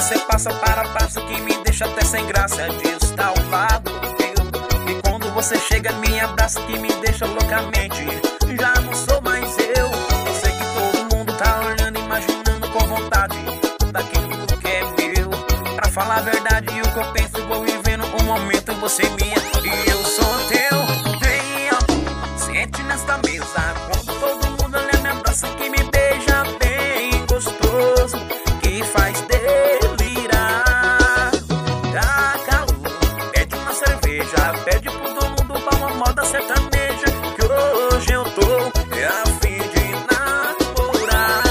você passa para baixo que me deixa até sem graça de estar ao lado teu. E quando você chega me abraça que me deixa loucamente. Já não sou mais eu. Eu sei que todo mundo tá olhando, imaginando com vontade daquilo que é meu. Pra falar a verdade e o que eu penso, vou vivendo um momento, você minha e eu sou teu. Venha, sente nesta mesa, quando todo mundo olha me abraça que me beija bem gostoso, que faz delirar. Dá calor, pede uma cerveja, pede pro dono do bar uma moda sertaneja, que hoje eu tô a fim de namorar.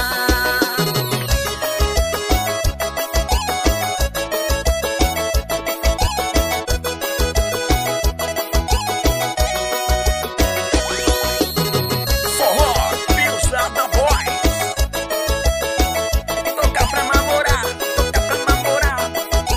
Forró, Pilsada Boys. Toca pra namorar, toca pra namorar.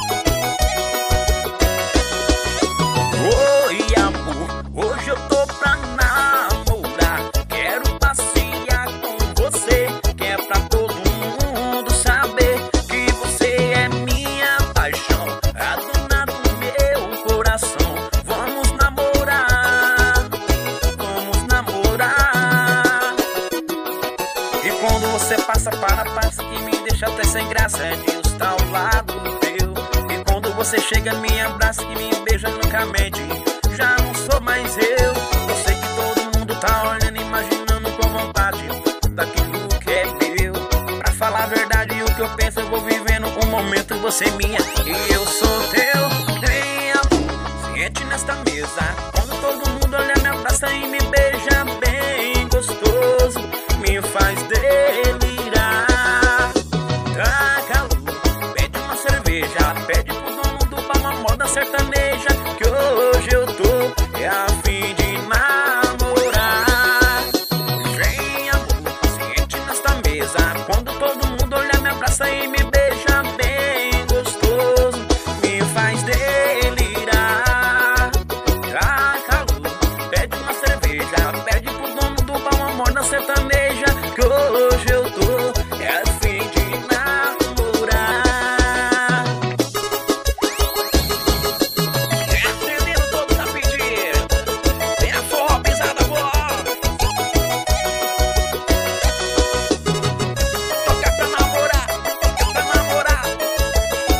Oi, amor, hoje eu tô pra namorar. Quero passear com você, que é pra todo mundo saber que você é minha paixão, a dona do meu coração. Vamos namorar, vamos namorar. E quando você passa para baixo que me deixa até sem graça de estar ao lado teu. E quando você chega me abraça que me beija loucamente. Já não sou mais eu. Eu sei que todo mundo tá olhando, imaginando com vontade daquilo que é meu. Pra falar a verdade e o que eu penso, eu vou vivendo um momento, você minha e eu sou teu. Venha, sente nesta mesa, quando todo mundo olha me abraça e me beija bem gostoso, me faz